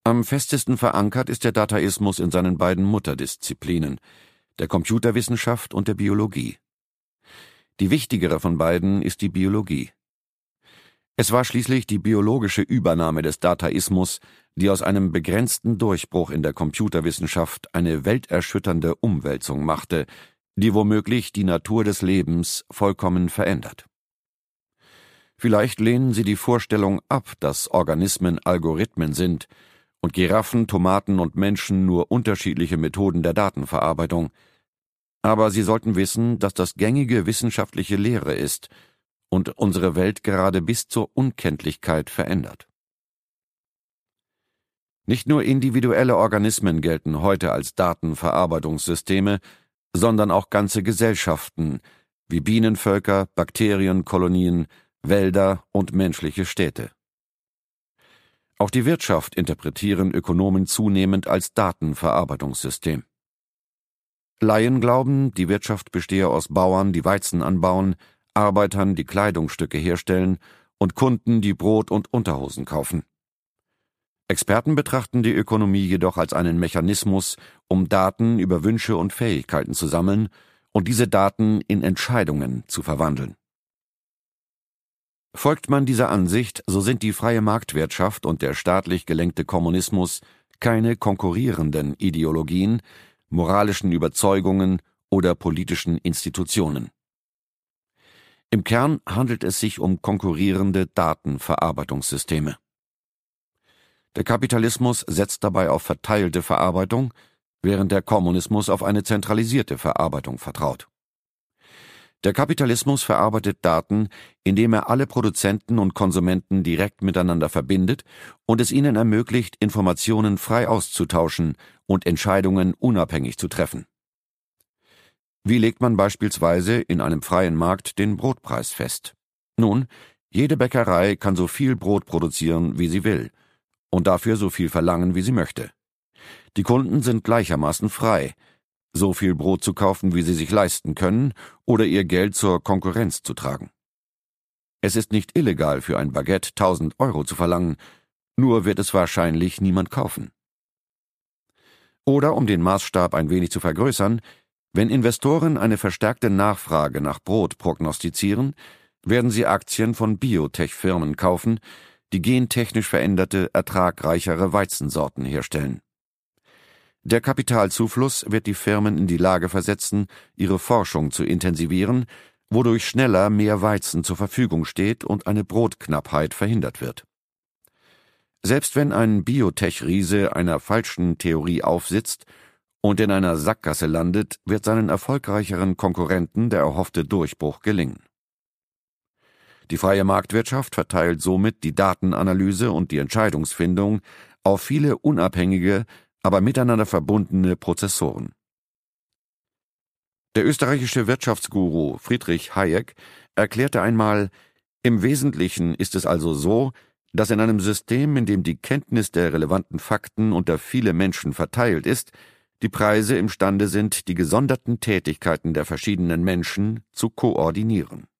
Am festesten verankert ist der Dataismus in seinen beiden Mutterdisziplinen, der Computerwissenschaft und der Biologie. Die wichtigere von beiden ist die Biologie. Es war schließlich die biologische Übernahme des Dataismus, die aus einem begrenzten Durchbruch in der Computerwissenschaft eine welterschütternde Umwälzung machte, die womöglich die Natur des Lebens vollkommen verändert. Vielleicht lehnen Sie die Vorstellung ab, dass Organismen Algorithmen sind und Giraffen, Tomaten und Menschen nur unterschiedliche Methoden der Datenverarbeitung. Aber Sie sollten wissen, dass das gängige wissenschaftliche Lehre ist und unsere Welt gerade bis zur Unkenntlichkeit verändert. Nicht nur individuelle Organismen gelten heute als Datenverarbeitungssysteme, sondern auch ganze Gesellschaften wie Bienenvölker, Bakterienkolonien, Wälder und menschliche Städte. Auch die Wirtschaft interpretieren Ökonomen zunehmend als Datenverarbeitungssystem. Laien glauben, die Wirtschaft bestehe aus Bauern, die Weizen anbauen, Arbeitern, die Kleidungsstücke herstellen und Kunden, die Brot und Unterhosen kaufen. Experten betrachten die Ökonomie jedoch als einen Mechanismus, um Daten über Wünsche und Fähigkeiten zu sammeln und diese Daten in Entscheidungen zu verwandeln. Folgt man dieser Ansicht, so sind die freie Marktwirtschaft und der staatlich gelenkte Kommunismus keine konkurrierenden Ideologien, moralischen Überzeugungen oder politischen Institutionen. Im Kern handelt es sich um konkurrierende Datenverarbeitungssysteme. Der Kapitalismus setzt dabei auf verteilte Verarbeitung, während der Kommunismus auf eine zentralisierte Verarbeitung vertraut. Der Kapitalismus verarbeitet Daten, indem er alle Produzenten und Konsumenten direkt miteinander verbindet und es ihnen ermöglicht, Informationen frei auszutauschen und Entscheidungen unabhängig zu treffen. Wie legt man beispielsweise in einem freien Markt den Brotpreis fest? Nun, jede Bäckerei kann so viel Brot produzieren, wie sie will, und dafür so viel verlangen, wie sie möchte. Die Kunden sind gleichermaßen frei, so viel Brot zu kaufen, wie sie sich leisten können, oder ihr Geld zur Konkurrenz zu tragen. Es ist nicht illegal, für ein Baguette 1.000 Euro zu verlangen, nur wird es wahrscheinlich niemand kaufen. Oder, um den Maßstab ein wenig zu vergrößern, wenn Investoren eine verstärkte Nachfrage nach Brot prognostizieren, werden sie Aktien von Biotech-Firmen kaufen, die gentechnisch veränderte, ertragreichere Weizensorten herstellen. Der Kapitalzufluss wird die Firmen in die Lage versetzen, ihre Forschung zu intensivieren, wodurch schneller mehr Weizen zur Verfügung steht und eine Brotknappheit verhindert wird. Selbst wenn ein Biotech-Riese einer falschen Theorie aufsitzt und in einer Sackgasse landet, wird seinen erfolgreicheren Konkurrenten der erhoffte Durchbruch gelingen. Die freie Marktwirtschaft verteilt somit die Datenanalyse und die Entscheidungsfindung auf viele unabhängige, aber miteinander verbundene Prozessoren. Der österreichische Wirtschaftsguru Friedrich Hayek erklärte einmal: Im Wesentlichen ist es also so, dass in einem System, in dem die Kenntnis der relevanten Fakten unter viele Menschen verteilt ist, die Preise imstande sind, die gesonderten Tätigkeiten der verschiedenen Menschen zu koordinieren.